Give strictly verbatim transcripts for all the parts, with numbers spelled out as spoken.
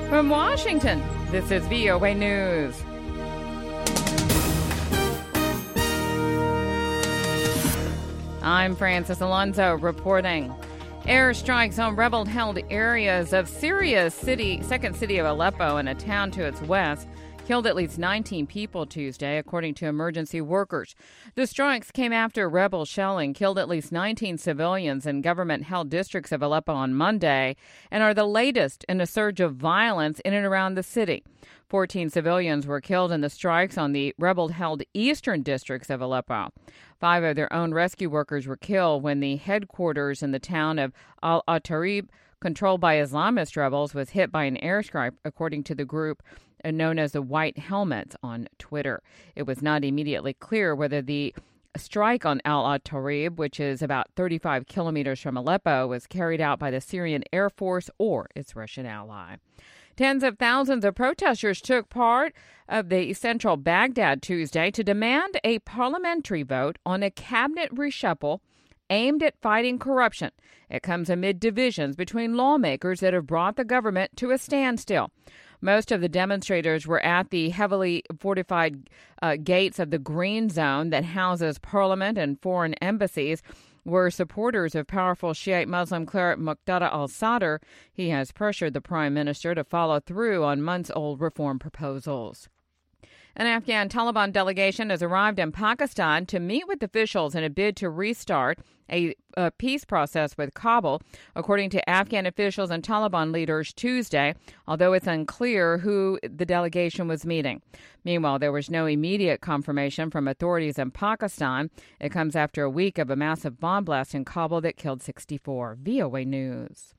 From Washington, this is V O A News. I'm Francis Alonso reporting. Airstrikes on rebel-held areas of Syria's city, second city of Aleppo and a town to its west killed at least nineteen people Tuesday, according to emergency workers. The strikes came after rebel shelling killed at least nineteen civilians in government-held districts of Aleppo on Monday and are the latest in a surge of violence in and around the city. fourteen civilians were killed in the strikes on the rebel-held eastern districts of Aleppo. Five of their own rescue workers were killed when the headquarters in the town of Al-Atarib, controlled by Islamist rebels, was hit by an airstrike, according to the group known as the White Helmets on Twitter. It was not immediately clear whether the strike on Al-Atarib, which is about thirty-five kilometers from Aleppo, was carried out by the Syrian Air Force or its Russian ally. Tens of thousands of protesters took part of the central Baghdad Tuesday to demand a parliamentary vote on a cabinet reshuffle aimed at fighting corruption. It comes amid divisions between lawmakers that have brought the government to a standstill. Most of the demonstrators were at the heavily fortified uh, gates of the Green Zone that houses parliament and foreign embassies, were supporters of powerful Shiite Muslim cleric Muqtada al-Sadr. He has pressured the prime minister to follow through on months-old reform proposals. An Afghan Taliban delegation has arrived in Pakistan to meet with officials in a bid to restart a, a peace process with Kabul, according to Afghan officials and Taliban leaders Tuesday, although it's unclear who the delegation was meeting. Meanwhile, there was no immediate confirmation from authorities in Pakistan. It comes after a week of a massive bomb blast in Kabul that killed sixty-four. V O A News.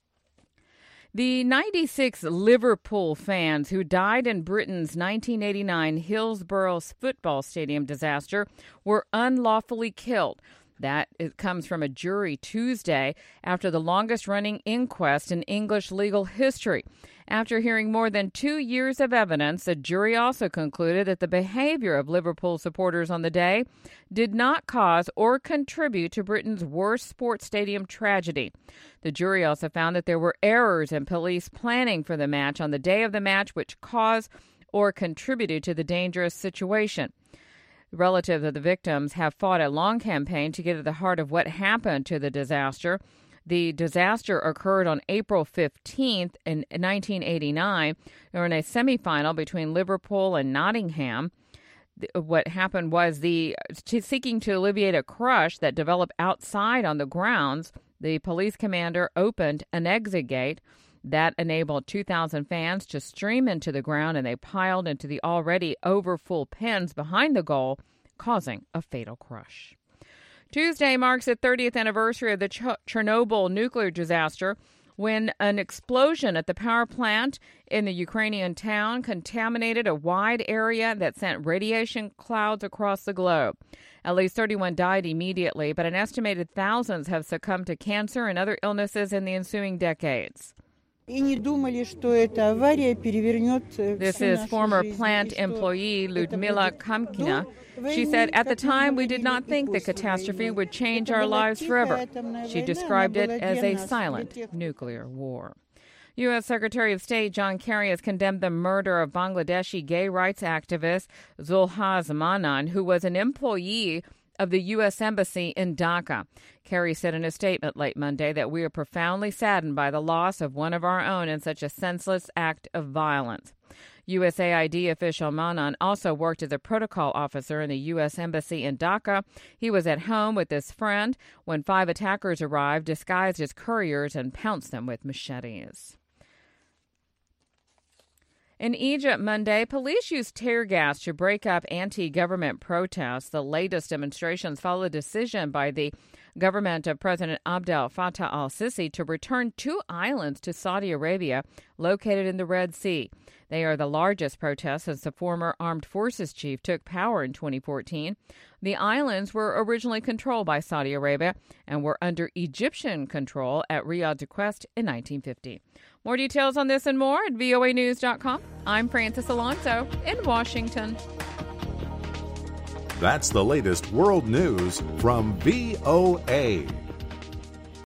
The ninety-six Liverpool fans who died in Britain's nineteen eighty-nine Hillsborough football stadium disaster were unlawfully killed. That it comes from a jury Tuesday after the longest-running inquest in English legal history. After hearing more than two years of evidence, the jury also concluded that the behavior of Liverpool supporters on the day did not cause or contribute to Britain's worst sports stadium tragedy. The jury also found that there were errors in police planning for the match on the day of the match which caused or contributed to the dangerous situation. Relatives of the victims have fought a long campaign to get at the heart of what happened to the disaster. The disaster occurred on April fifteenth in nineteen eighty-nine during a semifinal between Liverpool and Nottingham. What happened was the seeking to alleviate a crush that developed outside on the grounds, the police commander opened an exit gate that enabled two thousand fans to stream into the ground, and they piled into the already overfull pens behind the goal, causing a fatal crush. Tuesday marks the thirtieth anniversary of the Ch- Chernobyl nuclear disaster, when an explosion at the power plant in the Ukrainian town contaminated a wide area that sent radiation clouds across the globe. At least thirty-one died immediately, but an estimated thousands have succumbed to cancer and other illnesses in the ensuing decades. This is former plant employee Ludmila Kamkina. She said, "At the time, we did not think the catastrophe would change our lives forever." She described it as a silent nuclear war. U S. Secretary of State John Kerry has condemned the murder of Bangladeshi gay rights activist Zulhaz Manan, who was an employee of the U S. Embassy in Dhaka. Kerry said in a statement late Monday that we are profoundly saddened by the loss of one of our own in such a senseless act of violence. U S A I D official Manan also worked as a protocol officer in the U S. Embassy in Dhaka. He was at home with his friend when five attackers arrived disguised as couriers and pounced them with machetes. In Egypt Monday, police used tear gas to break up anti-government protests. The latest demonstrations follow a decision by the government of President Abdel Fattah al-Sisi to return two islands to Saudi Arabia located in the Red Sea. They are the largest protests since the former armed forces chief took power in twenty fourteen. The islands were originally controlled by Saudi Arabia and were under Egyptian control at Riyadh's request in nineteen fifty. More details on this and more at V O A news dot com. I'm Francis Alonso in Washington. That's the latest world news from V O A.